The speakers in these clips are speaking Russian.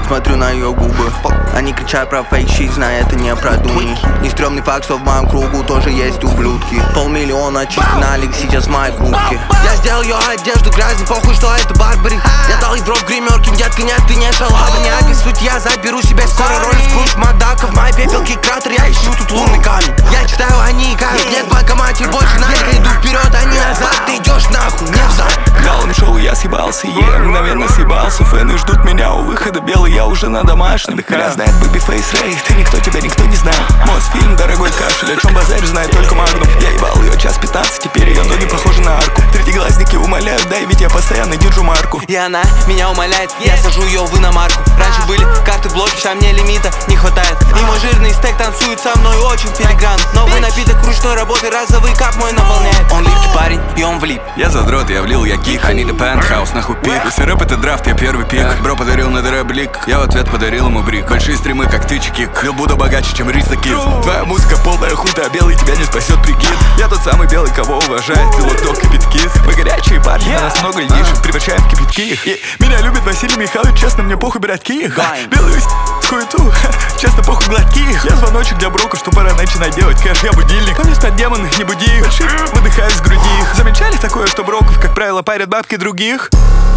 смотрю на ее губы. Они кричат про фейк-щит, зная это не про дуни. Не стрёмный факт, что в моем кругу тоже есть ублюдки. 500 000 чистый налик сейчас в моей куртке. Я сделал ее одежду грязной, похуй, что это Барбари. Я дал ей в гримерки, детка, нет, ты не шалава. Не обессудь, я заберу себе скоро роль Скрудж Макдака. В моей пепелке кратер, я ищу тут лунный камень. Я читаю, они икают, нет в банкомате больше Найка. Иду вперед, они назад, ты идешь нахуй, не взад. Галом шоу я съебался, мгновенно съебался. Фэны ждут меня у выхода, белый я уже на домашнем. Меня знает Бэби Фейс Рэй, ты никто, тебя никто не знает. Мосфильм, дорогой кашель, о чем базарь знает только Магнум. Я ебал ее час 15, теперь ее ноги похожи на арку. Третьеглазники умоляют, дай, ведь я постоянно держу марку. И она меня умоляет, я сажу ее в иномарку. Раньше были карты блоки, сейчас мне лимита не хватает. И мой жирный стейк танцует со мной очень филигранно. Новый напиток ручной работы, разовый кап мой наполняет. Он липкий парень, и он влип. Я задрот, я влил, я кик, они до пентхаус, нахуй пик. Если рэп это драфт, я первый пик. Бро подарил на рэп блик, я в ответ подарил ему брик. Большие стримы, как ты, чекик, я буду богаче, чем Риса Кид. Твоя музыка полная хуйта, а белый тебя не спасет прикид. Я тот самый белый, кого уважает пилот Док и Питкис. Мы горячие парни, на нас много льдишек, превращаем в кипятки их. Меня любит Василий Михайлович, честно, мне похуй брать их. Белую хуету, честно, похуй гладки их. Я звоночек для брока, что пора начинать делать кэш. Я будильник, но вместо демоны, не буди их. Выдыхаю с груди их. Замечали такое, что броков, как правило, парят бабки других?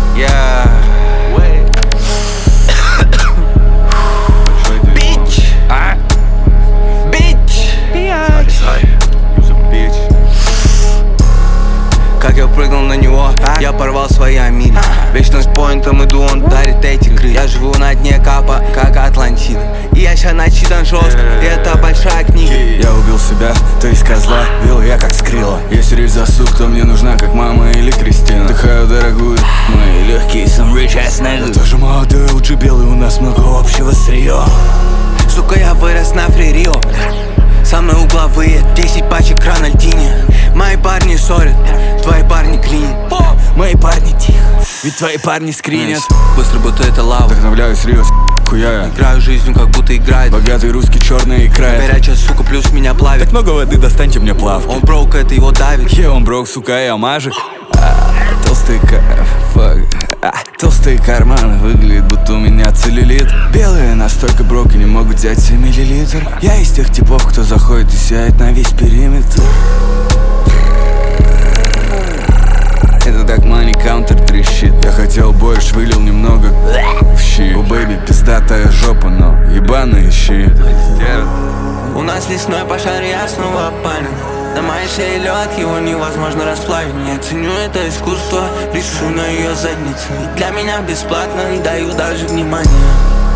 Как я прыгнул на него, я порвал свои амины. Вечно с поинтом иду, он дарит эти крылья. Я живу на дне капа, как Атлантида. И я ща начитан жестко, и это большая книга. Я убил себя, то есть козла, бил я как скрила. Если речь засух, то мне нужна как мама или Кристина. Дыхаю дорогую, мои легкие, some rich ass nigga. Я тоже молодой, лучше белый, у нас много общего с Рио. Сука, я вырос на Фри-Рио. Со мной угловые, 10 пачек Рональдини. Мои парни ссорят, твои парни клинят. Мои парни тихо, ведь твои парни скринят. Быстро, будто это лава. Вдохновляюсь Рио, хуя. Играю жизнью, как будто играет. Богатый русский, черная икра. Горячая сука, плюс меня плавит. Так много воды, достаньте мне плавки. Он брок, это его давит. Он брок, сука, я мажик. Толстые карманы, выглядит, будто у меня целлюлит. Белые настолько броки не могут взять 7 миллилитр. Я из тех типов, кто заходит и сияет на весь периметр. Это так money counter трещит. Я хотел больше, вылил немного в щи. У бэйби пиздатая жопа, но ебаные щи. У нас лесной пожар, я снова опален. На моей шее лед, его невозможно расплавить. Я ценю это искусство, рисую на ее заднице. И для меня бесплатно, не даю даже внимания.